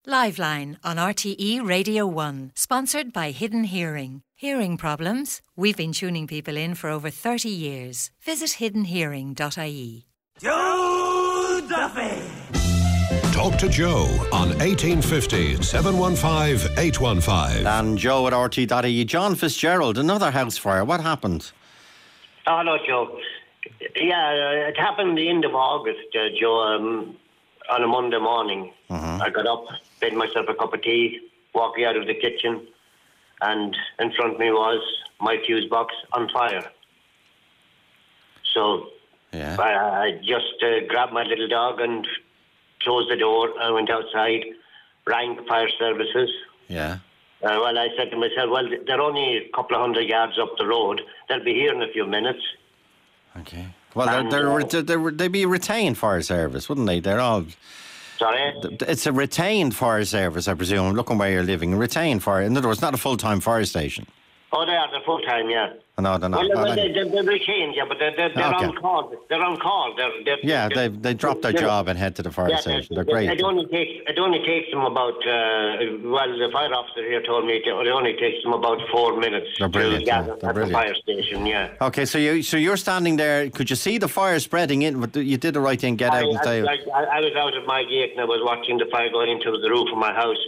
Liveline on RTE Radio 1, sponsored by Hidden Hearing. Hearing problems? We've been tuning people in for over 30 years. Visit hiddenhearing.ie. Joe Duffy! Talk to Joe on 1850 715 815. And Joe at RT.ie. John Fitzgerald, another house fire. What happened? Oh, hello, Joe. Yeah, it happened the end of August, Joe, on a Monday morning. I got up, made myself a cup of tea, walking out of the kitchen, and in front of me was my fuse box on fire. So I just grabbed my little dog and closed the door. I went outside, rang the fire services. Yeah. Well, I said to myself, well, they're only a couple of 100 yards up the road. They'll be here in a few minutes. Okay. Well, they'd be a retained fire service, wouldn't they? They're all... Sorry? It's a retained fire service, I presume, looking where you're living. A retained fire... In other words, not a full-time fire station. Oh, they are. They're full-time, yeah. No, they're not. Well, they're retained, yeah, but they're on call. They're on call. They drop their job and head to the fire station. They're great. It only takes them about... the fire officer here told me it only takes them about 4 minutes to gather at the fire station, yeah. Okay, so you're standing there. Could you see the fire spreading in? But you did the right thing, get out and stay. I was out at my gate and I was watching the fire going into the roof of my house.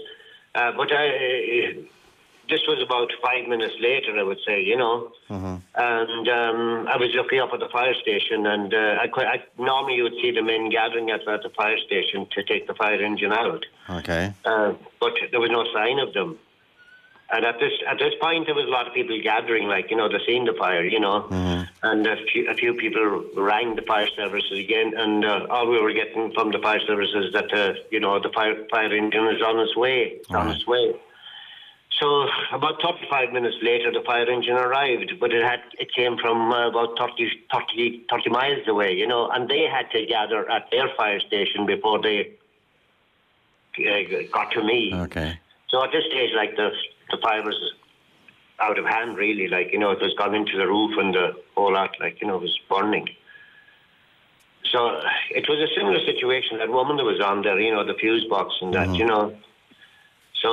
This was about 5 minutes later, I would say, you know. And I was looking up at the fire station, and normally you would see the men gathering at the fire station to take the fire engine out. Okay. But there was no sign of them. And at this point, there was a lot of people gathering, like, you know, they've seen the fire, you know. And a few people rang the fire services again, and all we were getting from the fire services that, the fire engine is on its way. It's on its way. So about 35 minutes later, the fire engine arrived, but it came from about 30 miles away, you know, and they had to gather at their fire station before they got to me. Okay. So at this stage, like, the fire was out of hand, really, like, you know, it was gone into the roof and the whole lot, like, you know, it was burning. So it was a similar situation. That woman that was on there, you know, the fuse box and that, you know. So,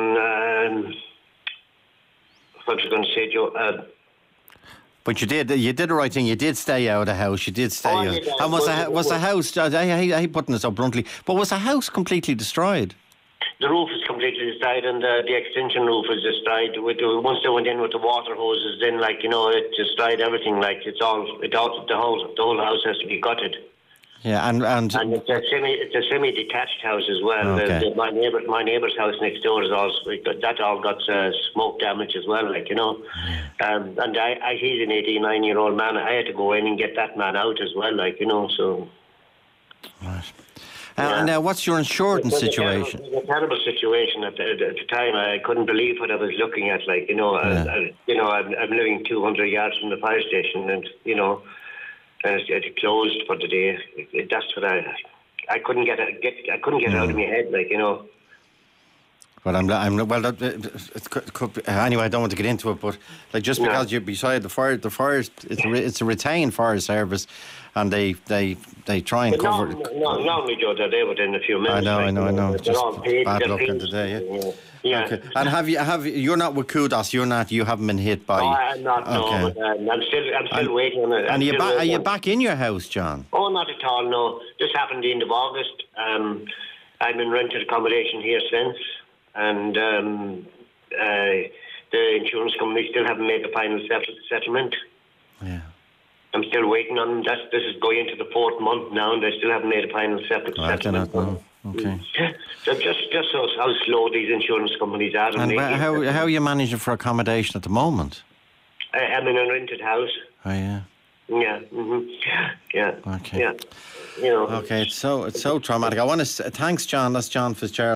what was I going to say, Joe? But you did the right thing. You did stay out of the house. You did stay out. And was the house, I hate putting this so bluntly, but was the house completely destroyed? The roof is completely destroyed, and the extension roof is destroyed. Once they went in with the water hoses, then, like, you know, it destroyed everything. Like, the whole house has to be gutted. Yeah, and it's a semi-detached house as well. Okay. My neighbour's house next door is also that all got smoke damage as well, like, you know. And he's an 89-year-old man. I had to go in and get that man out as well, like, you know. So. Right. And now, what's your insurance situation? It was a terrible situation at the time. I couldn't believe what I was looking at, like, you know. I'm living 200 yards from the fire station, and, you know. And it closed for the day. That's what I couldn't get it out of my head, like, you know. Well, anyway, I don't want to get into it, but like, just because you're beside the fire, it's a retained fire service, and they try and cover. Normally, Joe, they're there within a few minutes. I know. They're Just all paid. bad luck in today. Yeah. Okay. And you're not with Kudos. You haven't been hit by. No, I'm not. Okay. No, but I'm still waiting on it. And are you back in your house, John? Oh, not at all. No, this happened the end of August. I'm in rented accommodation here since, and the insurance company still haven't made the final settlement. Yeah. I'm still waiting on them. This is going into the 4th month now, and they still haven't made a final settlement. I cannot know. Okay. So just how slow these insurance companies are. And how are you managing for accommodation at the moment? I'm in a rented house. Oh, yeah. Yeah. Yeah. Okay. Yeah. You know. Okay. It's so traumatic. I want to thanks, John. That's John Fitzgerald.